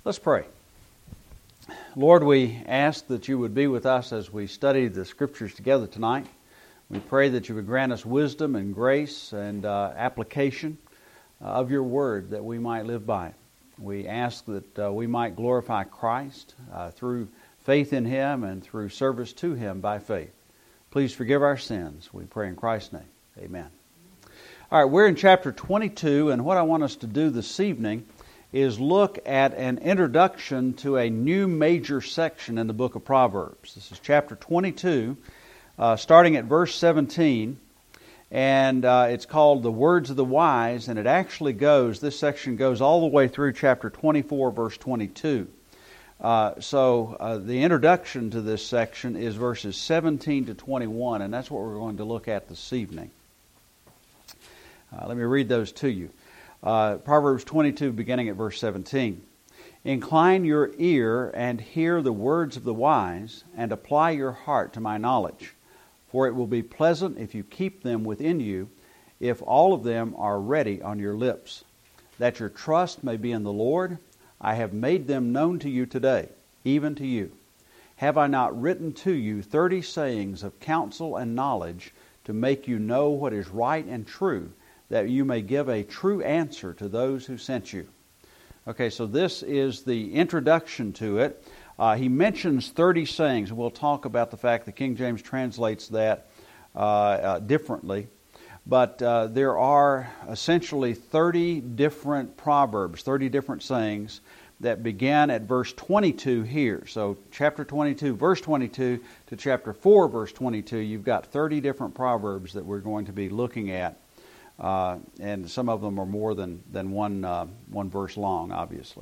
Let's pray. Lord, we ask that you would be with us as we study the Scriptures together tonight. We pray that you would grant us wisdom and grace and application of your word that we might live by it. We ask that we might glorify Christ through faith in him and through service to him by faith. Please forgive our sins. We pray in Christ's name. Amen. All right, we're in chapter 22, and what I want us to do this evening is look at an introduction to a new major section in the book of Proverbs. This is chapter 22, starting at verse 17, and it's called The Words of the Wise, and it actually this section goes all the way through chapter 24, verse 22. So the introduction to this section is verses 17 to 21, and that's what we're going to look at this evening. Let me read those to you. Proverbs 22, beginning at verse 17. Incline your ear and hear the words of the wise, and apply your heart to my knowledge. For it will be pleasant if you keep them within you, if all of them are ready on your lips. That your trust may be in the Lord, I have made them known to you today, even to you. Have I not written to you 30 sayings of counsel and knowledge, to make you know what is right and true, that you may give a true answer to those who sent you? Okay, so this is the introduction to it. He mentions 30 sayings, and we'll talk about the fact that King James translates that differently. But there are essentially 30 different proverbs, 30 different sayings that begin at verse 22 here. So chapter 22, verse 22 to chapter 4, verse 22, you've got 30 different proverbs that we're going to be looking at. And some of them are more than one verse long, obviously.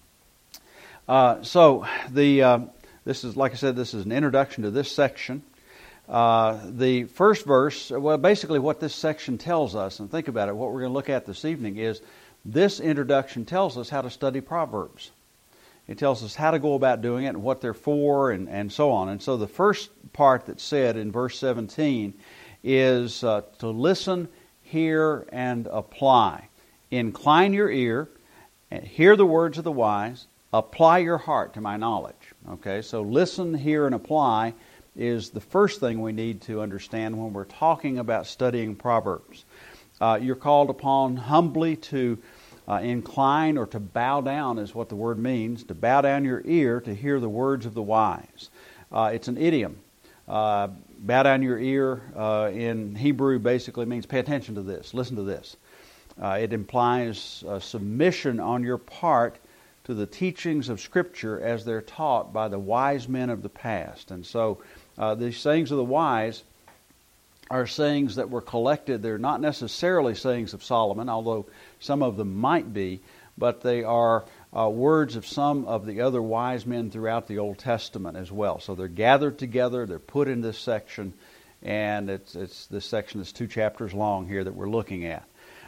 This is, like I said, this is an introduction to this section. The first verse, well, basically what this section tells us, and think about it, what we're going to look at this evening is this introduction tells us how to study Proverbs. It tells us how to go about doing it and what they're for and so on. And so the first part that's said in verse 17 is to listen, hear, and apply. Incline your ear and hear the words of the wise. Apply your heart to my knowledge. Okay, so listen, hear, and apply is the first thing we need to understand when we're talking about studying Proverbs. You're called upon humbly to incline or to bow down is what the word means, to bow down your ear to hear the words of the wise. It's an idiom. Bow down your ear in Hebrew basically means pay attention to this, listen to this. It implies submission on your part to the teachings of Scripture as they're taught by the wise men of the past. And so these sayings of the wise are sayings that were collected. They're not necessarily sayings of Solomon, although some of them might be, but they are words of some of the other wise men throughout the Old Testament as well. So they're gathered together, they're put in this section, and it's this section is 2 chapters long here that we're looking at.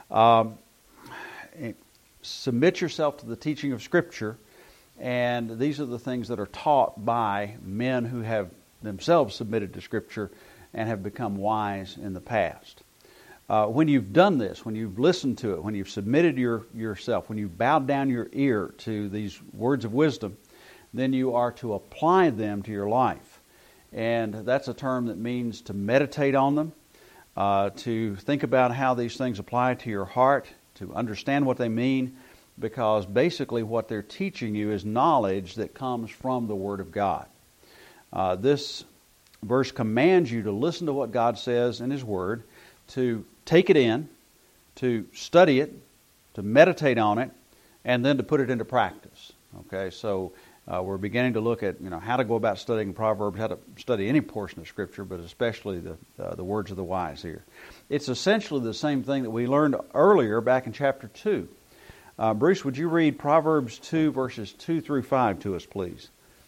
Submit yourself to the teaching of Scripture, and these are the things that are taught by men who have themselves submitted to Scripture and have become wise in the past. When you've done this, when you've listened to it, when you've submitted yourself, when you've bowed down your ear to these words of wisdom, then you are to apply them to your life. And that's a term that means to meditate on them, to think about how these things apply to your heart, to understand what they mean, because basically what they're teaching you is knowledge that comes from the Word of God. This verse commands you to listen to what God says in His Word, to take it in, to study it, to meditate on it, and then to put it into practice. Okay, so we're beginning to look at how to go about studying Proverbs, how to study any portion of Scripture, but especially the words of the wise here. It's essentially the same thing that we learned earlier back in chapter 2. Bruce, would you read Proverbs 2, verses 2 through 5 to us, please?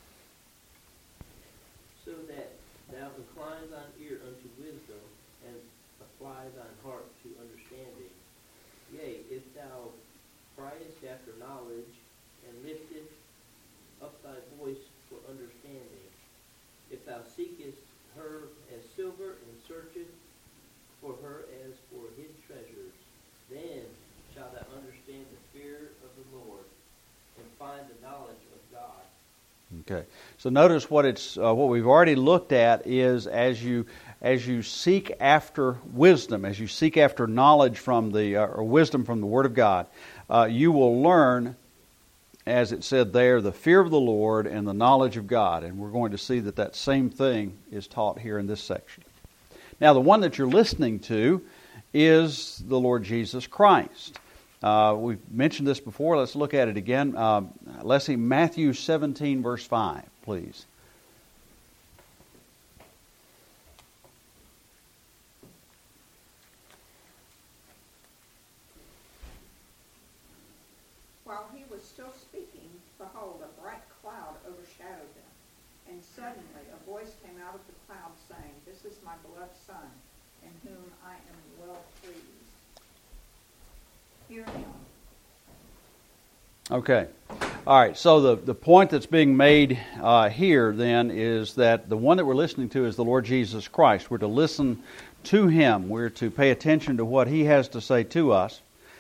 After knowledge, and lifteth up thy voice for understanding. If thou seekest her as silver, and searchest for her as for hid treasures, then shalt thou understand the fear of the Lord, and find the knowledge Okay. So notice what we've already looked at is as you seek after wisdom, as you seek after knowledge from or wisdom from the Word of God, you will learn, as it said there, the fear of the Lord and the knowledge of God. And we're going to see that same thing is taught here in this section. Now, the one that you're listening to is the Lord Jesus Christ. We've mentioned this before. Let's look at it again. Let's see Matthew 17, verse 5, please. While he was still speaking, behold, a bright cloud overshadowed them. And suddenly a voice came out of the cloud saying, "This is my beloved Son, in whom I am well pleased. Hear him." Okay. All right. So the point that's being made here then is that the one that we're listening to is the Lord Jesus Christ. We're to listen to Him. We're to pay attention to what He has to say to us.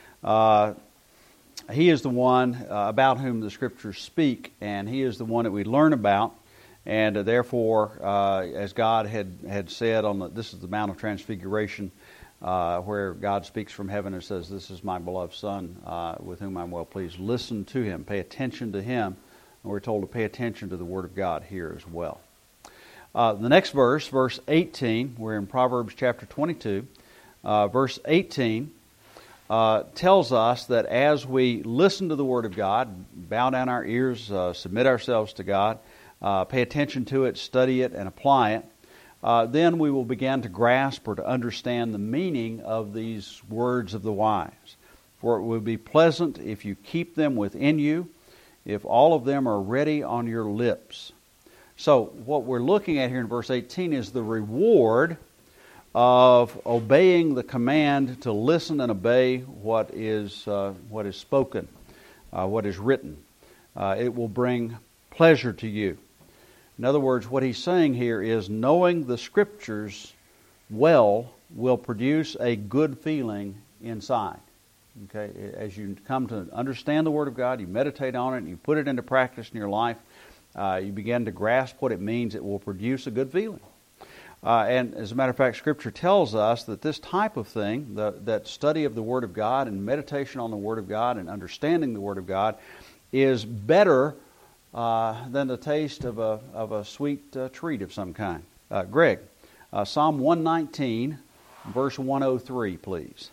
He is the one about whom the Scriptures speak, and He is the one that we learn about. And therefore, as God had said this is the Mount of Transfiguration, where God speaks from heaven and says, "This is my beloved Son, with whom I'm well pleased." Listen to Him, pay attention to Him, and we're told to pay attention to the Word of God here as well. The next verse, verse 18, we're in Proverbs chapter 22. Verse 18 tells us that as we listen to the Word of God, bow down our ears, submit ourselves to God, pay attention to it, study it, and apply it, then we will begin to grasp or to understand the meaning of these words of the wise. For it will be pleasant if you keep them within you, if all of them are ready on your lips. So what we're looking at here in verse 18 is the reward of obeying the command to listen and obey what is spoken, what is written. It will bring pleasure to you. In other words, what he's saying here is knowing the Scriptures well will produce a good feeling inside. Okay, as you come to understand the Word of God, you meditate on it, and you put it into practice in your life, you begin to grasp what it means. It will produce a good feeling. And as a matter of fact, Scripture tells us that this type of thing, that study of the Word of God and meditation on the Word of God and understanding the Word of God, is better than the taste of a sweet treat of some kind. Greg, Psalm 119, verse 103, please.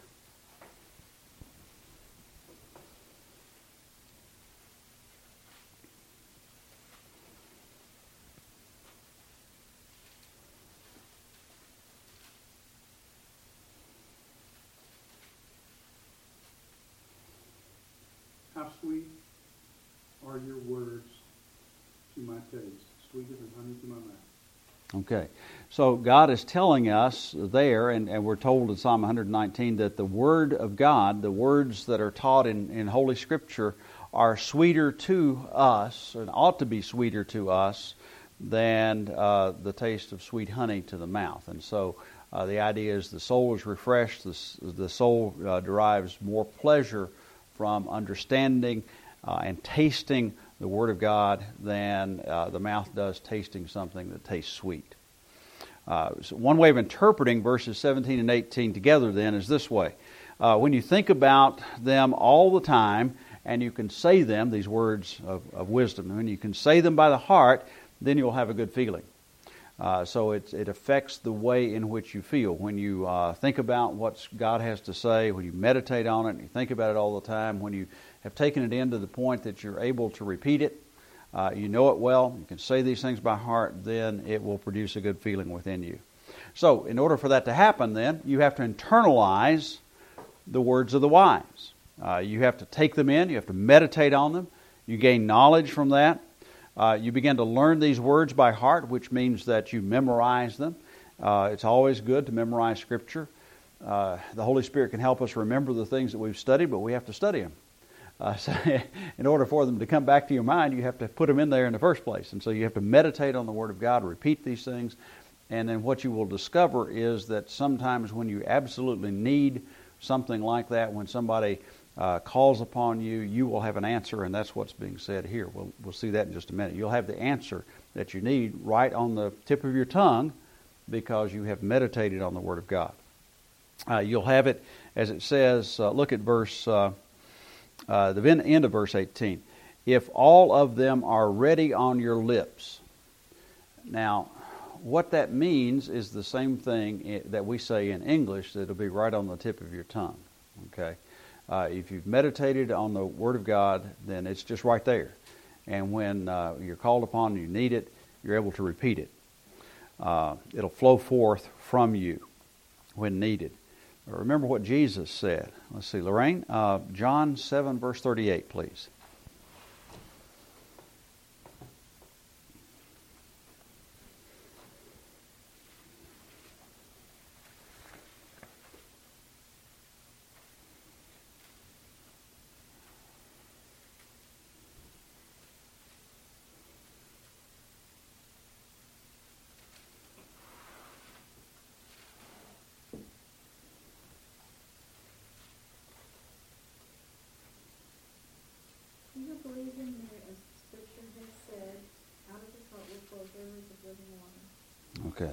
How sweet are your words to my taste, sweeter than honey to my mouth. Okay, so God is telling us there, and we're told in Psalm 119 that the Word of God, the words that are taught in Holy Scripture, are sweeter to us, and ought to be sweeter to us, than the taste of sweet honey to the mouth. And so the idea is the soul is refreshed, the soul derives more pleasure from understanding and tasting the Word of God than the mouth does tasting something that tastes sweet. So one way of interpreting verses 17 and 18 together then is this way. When you think about them all the time, and you can say them, these words of wisdom, when you can say them by the heart, then you'll have a good feeling. So it affects the way in which you feel. When you think about what God has to say, when you meditate on it, and you think about it all the time, when you have taken it in to the point that you're able to repeat it, you know it well, you can say these things by heart, then it will produce a good feeling within you. So in order for that to happen then, you have to internalize the words of the wise. You have to take them in, you have to meditate on them, you gain knowledge from that. You begin to learn these words by heart, which means that you memorize them. It's always good to memorize Scripture. The Holy Spirit can help us remember the things that we've studied, but we have to study them. So in order for them to come back to your mind, you have to put them in there in the first place. And so you have to meditate on the Word of God, repeat these things, and then what you will discover is that sometimes when you absolutely need something like that, when somebody calls upon you, you will have an answer, and that's what's being said here. We'll see that in just a minute. You'll have the answer that you need right on the tip of your tongue because you have meditated on the Word of God. You'll have it, as it says, look at the end of verse 18. If all of them are ready on your lips. Now, what that means is the same thing that we say in English, that it'll be right on the tip of your tongue. Okay? If you've meditated on the Word of God, then it's just right there. And when you're called upon and you need it, you're able to repeat it. It'll flow forth from you when needed. Remember what Jesus said. Let's see, Lorraine, John 7, verse 38, please. You believe in me, as Scripture has said, out of his heart will flow rivers of living water. Okay.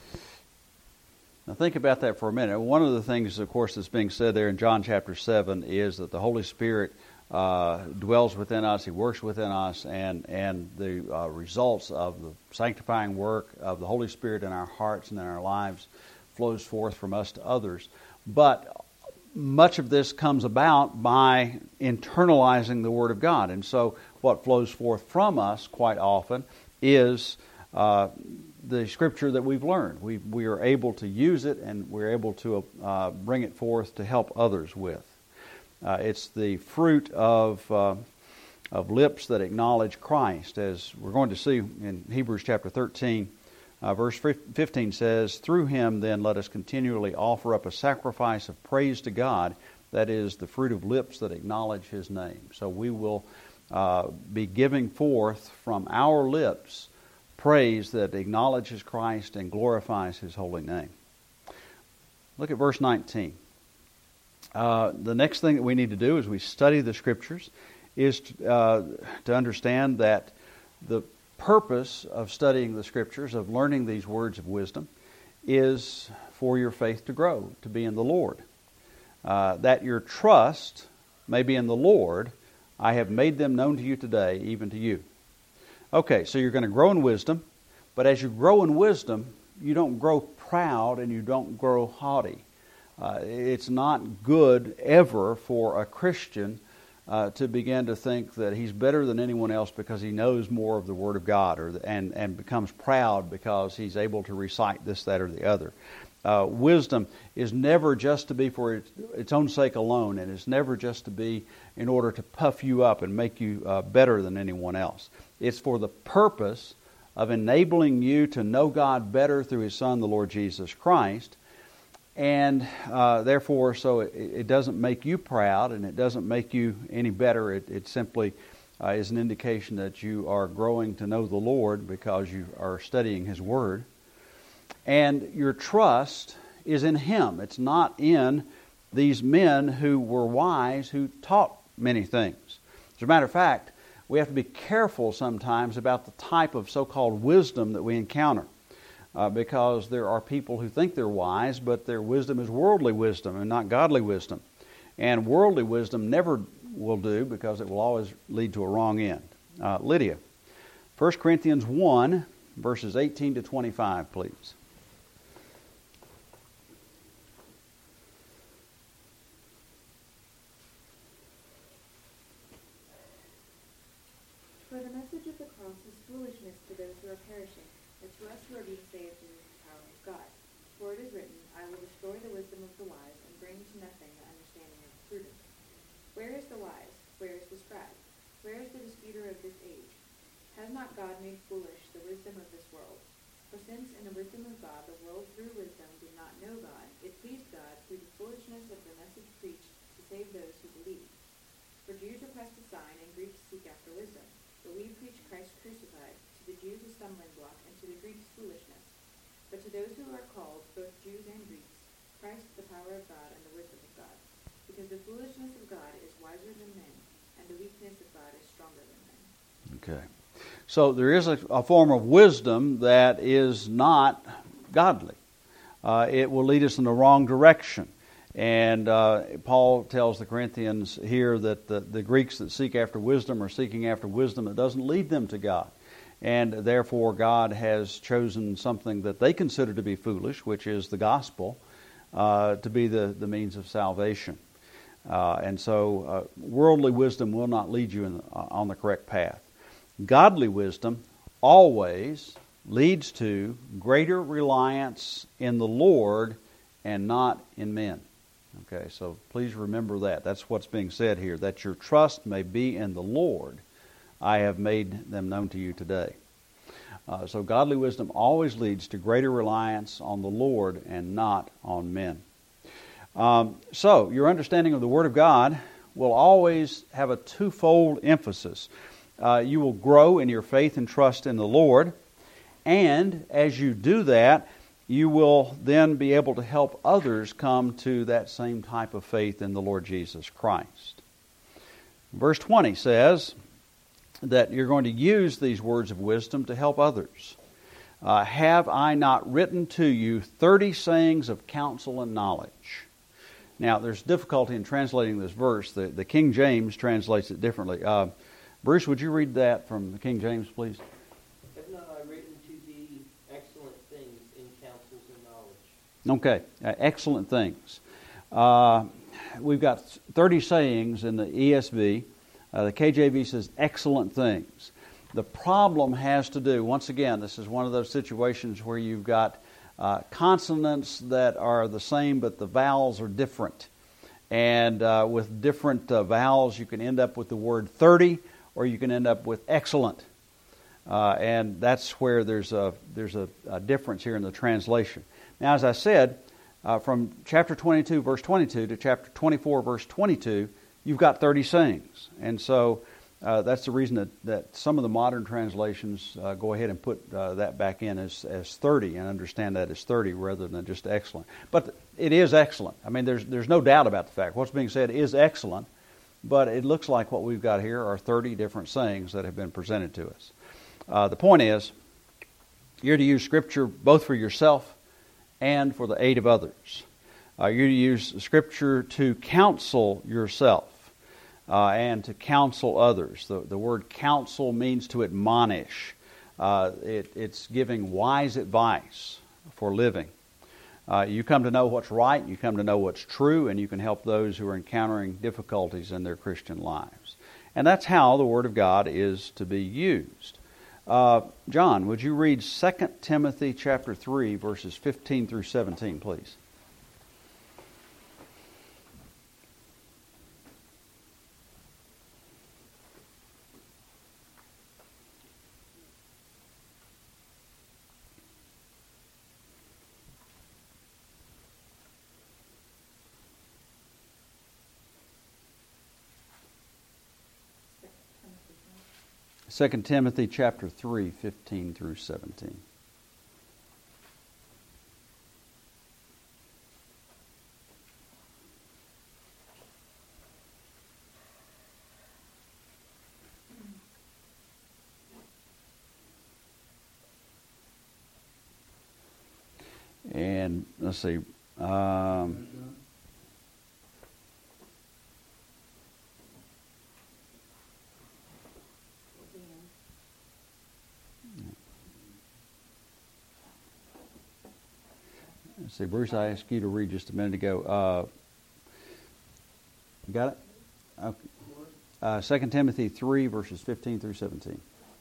Now think about that for a minute. One of the things, of course, that's being said there in John chapter 7 is that the Holy Spirit dwells within us, He works within us, and the results of the sanctifying work of the Holy Spirit in our hearts and in our lives flows forth from us to others. But much of this comes about by internalizing the Word of God. And so what flows forth from us quite often is the Scripture that we've learned. We are able to use it, and we're able to bring it forth to help others with. It's the fruit of lips that acknowledge Christ, as we're going to see in Hebrews chapter 13. Verse 15 says, "Through him then let us continually offer up a sacrifice of praise to God, that is the fruit of lips that acknowledge His name." So we will be giving forth from our lips praise that acknowledges Christ and glorifies His holy name. Look at verse 19. The next thing that we need to do as we study the Scriptures is to understand that the purpose of studying the Scriptures, of learning these words of wisdom, is for your faith to grow, to be in the Lord. That your trust may be in the Lord, I have made them known to you today, even to you. Okay, so you're going to grow in wisdom, but as you grow in wisdom, you don't grow proud and you don't grow haughty. It's not good ever for a Christian to begin to think that he's better than anyone else because he knows more of the Word of God, and becomes proud because he's able to recite this, that, or the other. Wisdom is never just to be for its own sake alone, and it's never just to be in order to puff you up and make you better than anyone else. It's for the purpose of enabling you to know God better through His Son, the Lord Jesus Christ. And therefore, so it doesn't make you proud, and it doesn't make you any better. It simply is an indication that you are growing to know the Lord because you are studying His Word. And your trust is in Him. It's not in these men who were wise, who taught many things. As a matter of fact, we have to be careful sometimes about the type of so-called wisdom that we encounter. Because there are people who think they're wise, but their wisdom is worldly wisdom and not godly wisdom. And worldly wisdom never will do, because it will always lead to a wrong end. Lydia, 1 Corinthians 1, verses 18 to 25, please. For the message of the cross is foolishness to those who are perishing, but to us who are being saved it is the power of God. For it is written, I will destroy the wisdom of the wise, and bring to nothing the understanding of the prudent. Where is the wise? Where is the scribe? Where is the disputer of this age? Has not God made foolish the wisdom of this world? For since in the wisdom of God the world through wisdom did not know God, it pleased God through the foolishness of the message preached to save those who believe. For Jews request a sign, and Greeks seek after wisdom. But we preach Christ crucified, to the Jews a stumbling block, and to the Greeks foolishness. But to those who are called, both Jews and Greeks, Christ the power of God and the wisdom of God. Because the foolishness of God is Okay. So there is a form of wisdom that is not godly. It will lead us in the wrong direction. And Paul tells the Corinthians here that the Greeks that seek after wisdom are seeking after wisdom that doesn't lead them to God. And therefore God has chosen something that they consider to be foolish, which is the gospel, to be the means of salvation. And so worldly wisdom will not lead you on the correct path. Godly wisdom always leads to greater reliance in the Lord and not in men. Okay, so please remember that. That's what's being said here, that your trust may be in the Lord. I have made them known to you today. So godly wisdom always leads to greater reliance on the Lord and not on men. So your understanding of the Word of God will always have a twofold emphasis. You will grow in your faith and trust in the Lord, and as you do that, you will then be able to help others come to that same type of faith in the Lord Jesus Christ. Verse 20 says that you're going to use these words of wisdom to help others. Have I not written to you 30 sayings of counsel and knowledge? Now, there's difficulty in translating this verse. The King James translates it differently. Bruce, would you read that from the King James, please? Have not I written to thee excellent things in counsels and knowledge? Okay, excellent things. We've got 30 sayings in the ESV. The KJV says excellent things. The problem has to do, once again, this is one of those situations where you've got consonants that are the same, but the vowels are different. And with different vowels, you can end up with the word 30, or you can end up with excellent. And that's where there's a difference here in the translation. Now, as I said, from chapter 22, verse 22 to chapter 24, verse 22, you've got 30 sayings. And so that's the reason that some of the modern translations go ahead and put that back in as 30 and understand that as 30 rather than just excellent. But it is excellent. I mean, there's no doubt about the fact. What's being said is excellent, but it looks like what we've got here are 30 different sayings that have been presented to us. The point is, you're to use Scripture both for yourself and for the aid of others. You're to use Scripture to counsel yourself and to counsel others. The word counsel means to admonish. It's giving wise advice for living. You come to know what's right, you come to know what's true, and you can help those who are encountering difficulties in their Christian lives. And that's how the Word of God is to be used. John, would you read 2 Timothy chapter 3, verses 15 through 17, please? Second Timothy chapter 3, 15 through 17. And let's see. See, Bruce, I asked you to read just a minute ago. You got it? Okay. 2 Timothy 3, verses 15 through 17.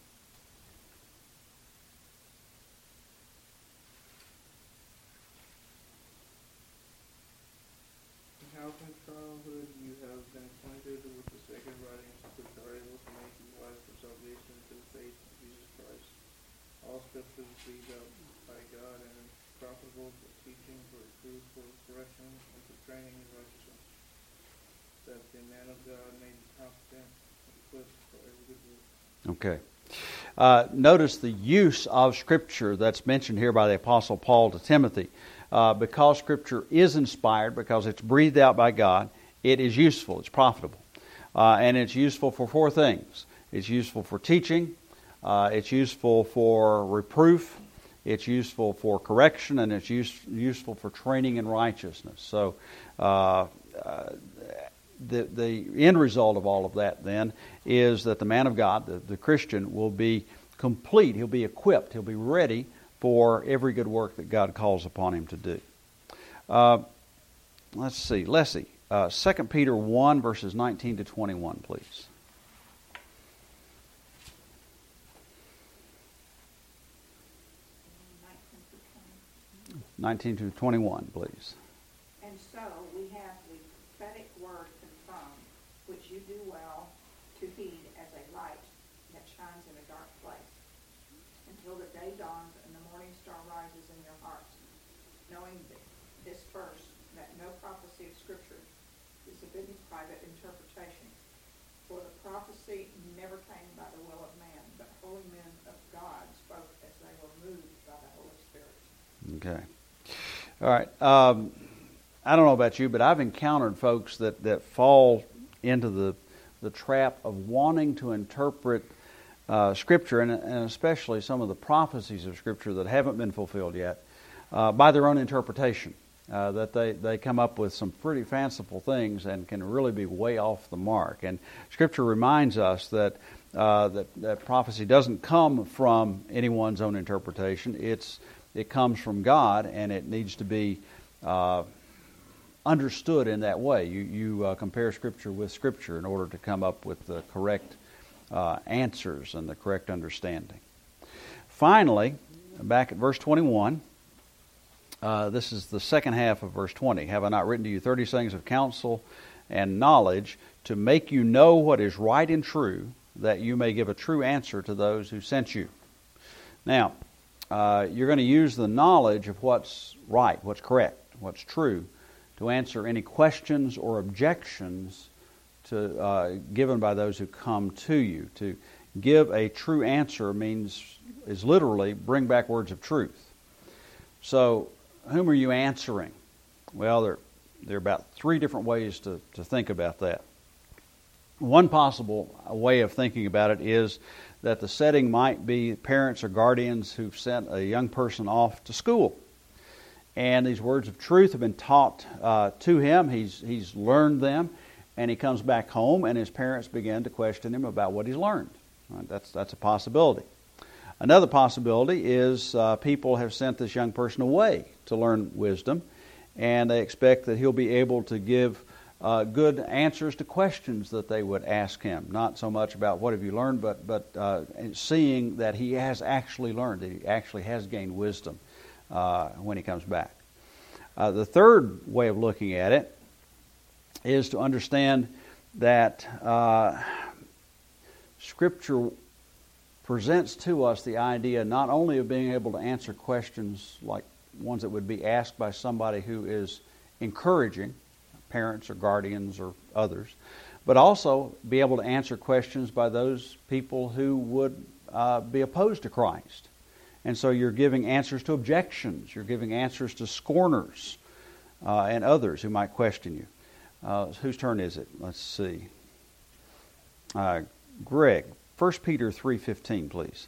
How from childhood you have been acquainted with the sacred writings which are able to make you wise for salvation through faith in Jesus Christ. All Scripture is breathed out by God and is profitable for teaching, for reproof, for correction, and for training in righteousness, that the man of God may be competent and equipped for every good work. Okay. Notice the use of Scripture that's mentioned here by the Apostle Paul to Timothy. Because Scripture is inspired, because it's breathed out by God, it is useful, it's profitable. And it's useful for four things. It's useful for teaching. It's useful for reproof. It's useful for correction, and it's useful for training in righteousness. So the end result of all of that then is that the man of God, the Christian, will be complete. He'll be equipped. He'll be ready for every good work that God calls upon him to do. Let's see. Leslie, 2 Peter 1, verses 19 to 21, please. 19 to 21, please. And so we have the prophetic word confirmed, which you do well to heed as a light that shines in a dark place, until the day dawns and the morning star rises in your hearts, knowing this first, that no prophecy of Scripture is forbidden private interpretation. For the prophecy never came by the will of man, but holy men of God spoke as they were moved by the Holy Spirit. Okay. All right. I don't know about you, but I've encountered folks that fall into the trap of wanting to interpret Scripture, and especially some of the prophecies of Scripture that haven't been fulfilled yet, by their own interpretation. That they come up with some pretty fanciful things and can really be way off the mark. And Scripture reminds us that that prophecy doesn't come from anyone's own interpretation. It comes from God, and it needs to be understood in that way. You compare Scripture with Scripture in order to come up with the correct answers and the correct understanding. Finally, back at verse 21, this is the second half of verse 20. Have I not written to you 30 sayings of counsel and knowledge to make you know what is right and true, that you may give a true answer to those who sent you? Now, you're going to use the knowledge of what's right, what's correct, what's true, to answer any questions or objections given by those who come to you. To give a true answer is literally bring back words of truth. So, whom are you answering? Well, there are about 3 different ways to think about that. One possible way of thinking about it is that the setting might be parents or guardians who've sent a young person off to school. And these words of truth have been taught to him. He's learned them, and he comes back home, and his parents begin to question him about what he's learned. Right? That's a possibility. Another possibility is people have sent this young person away to learn wisdom, and they expect that he'll be able to give good answers to questions that they would ask him. Not so much about what have you learned, but seeing that he has actually learned, that he actually has gained wisdom when he comes back. The third way of looking at it is to understand that Scripture presents to us the idea not only of being able to answer questions like ones that would be asked by somebody who is encouraging, parents or guardians or others, but also be able to answer questions by those people who would be opposed to Christ. And so you're giving answers to objections. You're giving answers to scorners and others who might question you. Whose turn is it? Let's see. Greg, 1 Peter 3:15, please.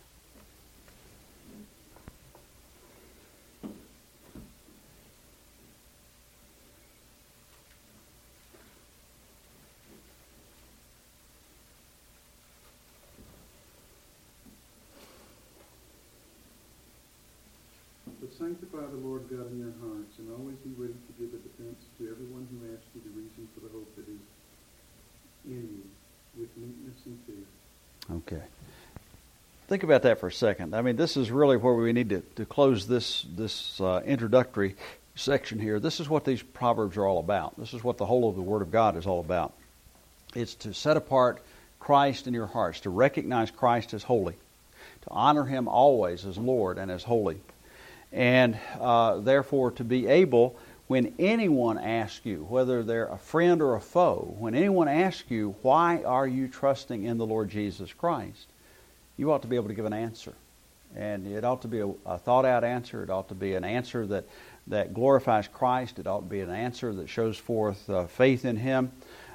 But sanctify the Lord God in your hearts, and always be ready to give a defense to everyone who asks you the reason for the hope that is in you, with meekness and fear. Okay. Think about that for a second. I mean, this is really where we need to close this introductory section here. This is what these Proverbs are all about. This is what the whole of the Word of God is all about. It's to set apart Christ in your hearts, to recognize Christ as holy, to honor Him always as Lord and as holy, and therefore to be able, when anyone asks you, whether they're a friend or a foe, when anyone asks you, why are you trusting in the Lord Jesus Christ, you ought to be able to give an answer. And it ought to be a thought-out answer. It ought to be an answer that glorifies Christ. It ought to be an answer that shows forth faith in Him.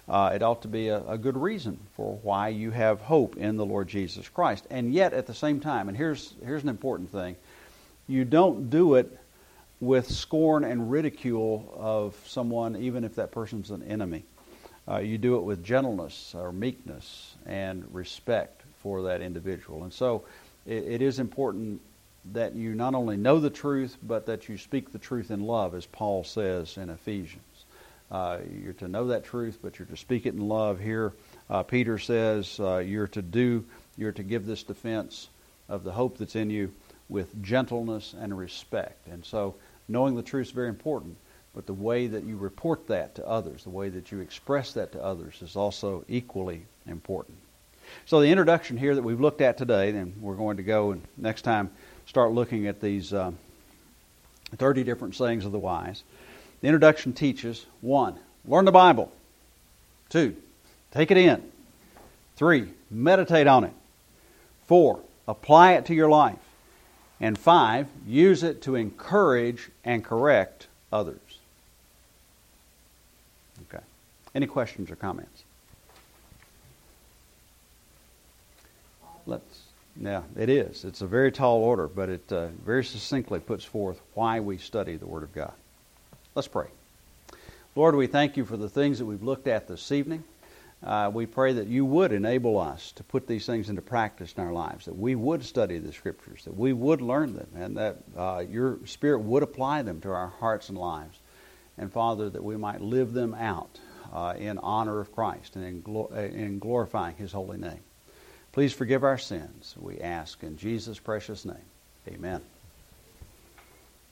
It ought to be a good reason for why you have hope in the Lord Jesus Christ. And yet, at the same time, and here's an important thing, you don't do it with scorn and ridicule of someone, even if that person's an enemy. You do it with gentleness or meekness and respect for that individual. And so it is important that you not only know the truth, but that you speak the truth in love, as Paul says in Ephesians. You're to know that truth, but you're to speak it in love. Here, Peter says you're to give this defense of the hope that's in you with gentleness and respect. And so knowing the truth is very important, but the way that you report that to others, the way that you express that to others is also equally important. So the introduction here that we've looked at today, then we're going to go and next time start looking at these 30 different sayings of the wise. The introduction teaches, 1, learn the Bible. 2, take it in. 3, meditate on it. 4, apply it to your life. And 5, use it to encourage and correct others. Okay. Any questions or comments? Yeah, it is. It's a very tall order, but it very succinctly puts forth why we study the Word of God. Let's pray. Lord, we thank you for the things that we've looked at this evening. We pray that you would enable us to put these things into practice in our lives, that we would study the Scriptures, that we would learn them, and that your Spirit would apply them to our hearts and lives. And Father, that we might live them out in honor of Christ and in glorifying His holy name. Please forgive our sins, we ask in Jesus' precious name. Amen.